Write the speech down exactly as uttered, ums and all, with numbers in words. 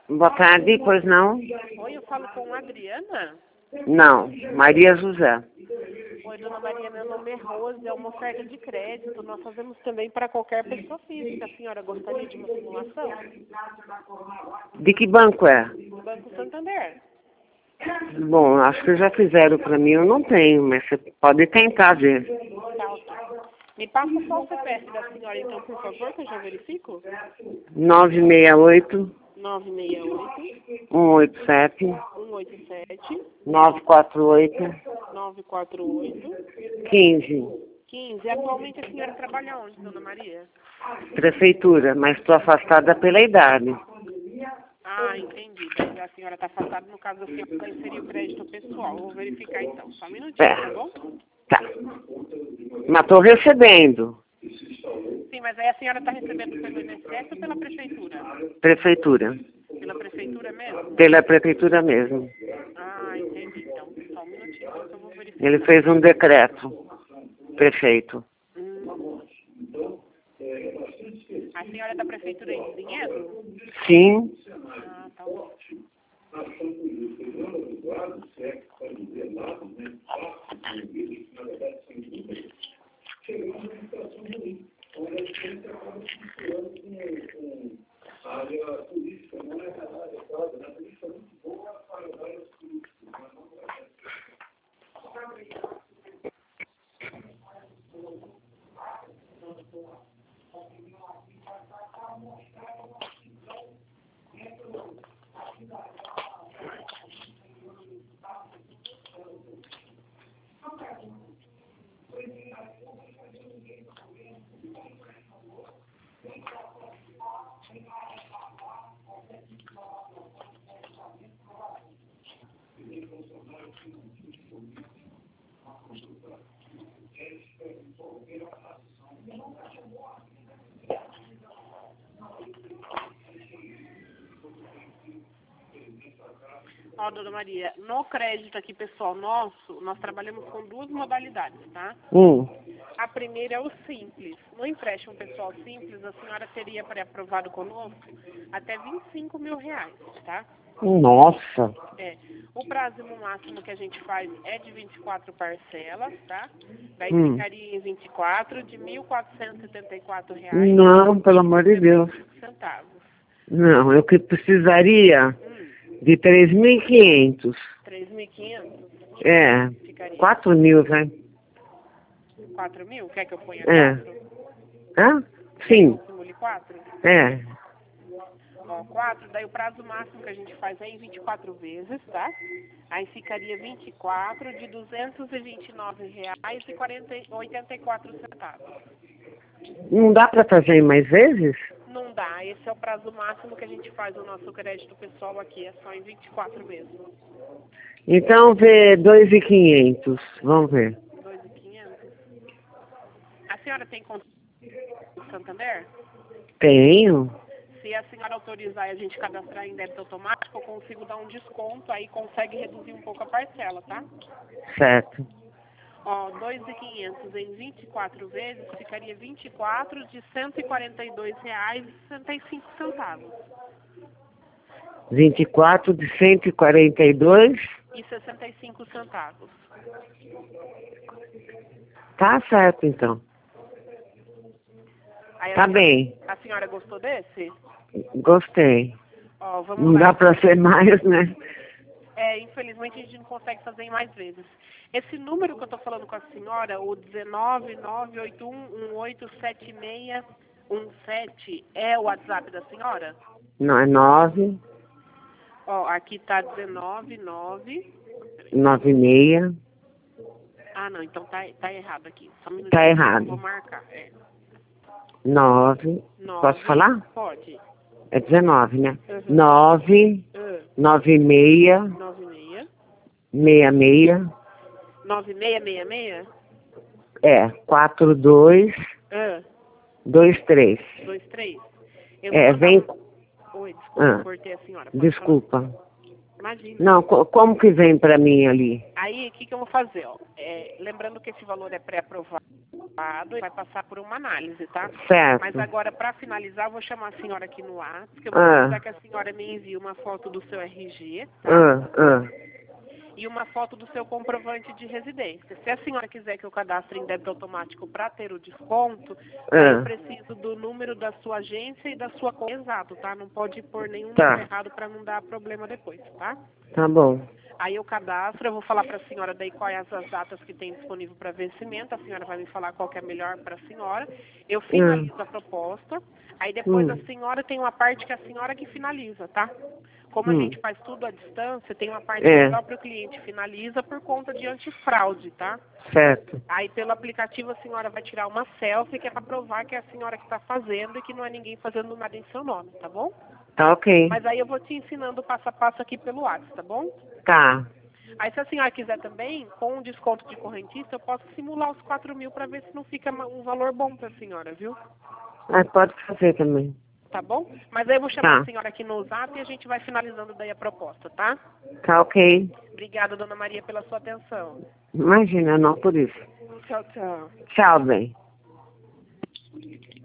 Boa tarde, pois não? Oi, eu falo com a Adriana. Não, Maria José. Oi, dona Maria, meu nome é Rose, é uma oferta de crédito. Nós fazemos também para qualquer pessoa física. A senhora gostaria de uma simulação? De que banco é? Banco Santander. Bom, acho que já fizeram para mim, eu não tenho, mas você pode tentar ver. Tá, ok. Me passa só o C P F da senhora, então, por favor, que eu já verifico. nove seis oito, nove seis oito, um oito sete, um oito sete, nove quatro oito, nove quatro oito, quinze. quinze. Atualmente a senhora trabalha onde, dona Maria? Prefeitura, mas estou afastada pela idade. Ah, entendi. Daí a senhora está afastada, no caso, a senhora vai inserir o crédito pessoal. Eu vou verificar então. Só um minutinho, É. tá bom? Tá. Mas estou recebendo. Sim, mas aí a senhora está recebendo pelo I N S S ou pela prefeitura? Prefeitura. Pela prefeitura mesmo? Pela prefeitura mesmo. Ah, entendi. Então, só um minutinho que eu vou verificar. Ele fez um decreto. Prefeito. Hum. A senhora é da prefeitura de Vinhedo? Sim. Ah, tá bom. Ó, dona Maria, no crédito aqui, pessoal, nosso, nós trabalhamos com duas modalidades, tá? Hum. A primeira é o simples. No empréstimo pessoal simples, a senhora teria pré-aprovado conosco até vinte e cinco mil reais, tá? Nossa. É. O prazo máximo que a gente faz é de vinte e quatro parcelas, tá? Daí Hum. ficaria em vinte e quatro de mil quatrocentos e setenta e quatro reais. Não, pelo amor de Deus. Centavos. Não, eu que precisaria Hum, de três mil e quinhentos. três mil e quinhentos? É. Ficaria quatro mil, vai. quatro mil? Quer que eu ponha É. quatro? Hã? Sim. Simule quatro? É. Ó, quatro, daí o prazo máximo que a gente faz é em vinte e quatro vezes, tá? Aí ficaria vinte e quatro de duzentos e vinte e nove reais e oitenta e quatro centavos. Não dá para fazer em mais vezes? Não dá, esse é o prazo máximo que a gente faz o nosso crédito pessoal aqui, é só em vinte e quatro mesmo. Então vê dois mil e quinhentos. Vamos ver. dois mil e quinhentos. A senhora tem conta no Santander? Tenho. Se a senhora autorizar e a gente cadastrar em débito automático, eu consigo dar um desconto, aí consegue reduzir um pouco a parcela, tá? Certo. Ó, dois mil e quinhentos em vinte e quatro vezes ficaria vinte e quatro de cento e quarenta e dois reais e sessenta e cinco centavos. vinte e quatro de cento e quarenta e dois. E sessenta e cinco centavos. Tá certo, então. Aí a Tá senhora, bem. a senhora gostou desse? Gostei. Ó, vamos Não lá. dá para ser mais, né? É, infelizmente a gente não consegue fazer em mais vezes. Esse número que eu tô falando com a senhora, o um nove nove oito um um oito sete seis um sete, é o WhatsApp da senhora? Não, é nove, Ó, aqui tá dezenove nove. nove seis. Ah, não, então tá, tá errado aqui. Só um minutinho, Tá eu errado. vou marcar. É. nove. nove. Posso falar? Pode. É dezenove, né? Uhum. nove, Uh, nove seis, nove seis. seis seis. nove seis seis seis? É, quatro dois, Uh, dois três. dois três. Eu É, vou vem. mandar um... Oi, desculpa, Ah, cortei a senhora. Pode desculpa. falar. Imagina. Não, co- como que vem pra mim ali? Aí, o que, que eu vou fazer? Ó? É, lembrando que esse valor é pré-aprovado. e vai passar por uma análise, tá? Certo. Mas agora, para finalizar, eu vou chamar a senhora aqui no WhatsApp, que eu vou Ah. precisar que a senhora me envie uma foto do seu R G, tá? Ah, ah. E uma foto do seu comprovante de residência. Se a senhora quiser que eu cadastre em débito automático para ter o desconto, aí Ah. eu preciso do número da sua agência e da sua conta exato, tá? Não pode pôr nenhum Tá. número errado para não dar problema depois, tá? Tá bom. Aí eu cadastro, eu vou falar para a senhora daí quais as datas que tem disponível para vencimento, a senhora vai me falar qual que é melhor para a senhora, eu finalizo Hum. a proposta, aí depois Hum. a senhora tem uma parte que é a senhora que finaliza, tá? Como a Hum. gente faz tudo à distância, tem uma parte É. que o próprio cliente finaliza por conta de antifraude, tá? Certo. Aí pelo aplicativo a senhora vai tirar uma selfie que é para provar que é a senhora que está fazendo e que não é ninguém fazendo nada em seu nome, tá bom? Tá ok. Mas aí eu vou te ensinando passo a passo aqui pelo WhatsApp, tá bom? Tá. Aí se a senhora quiser também, com um desconto de correntista, eu posso simular os quatro mil para ver se não fica ma- um valor bom para a senhora, viu? Ah, pode fazer também. Tá bom? Mas aí eu vou chamar Tá. a senhora aqui no Zap e a gente vai finalizando daí a proposta, tá? Tá ok. Obrigada, dona Maria, pela sua atenção. Imagina, não por isso. Tchau, tchau. Tchau, bem.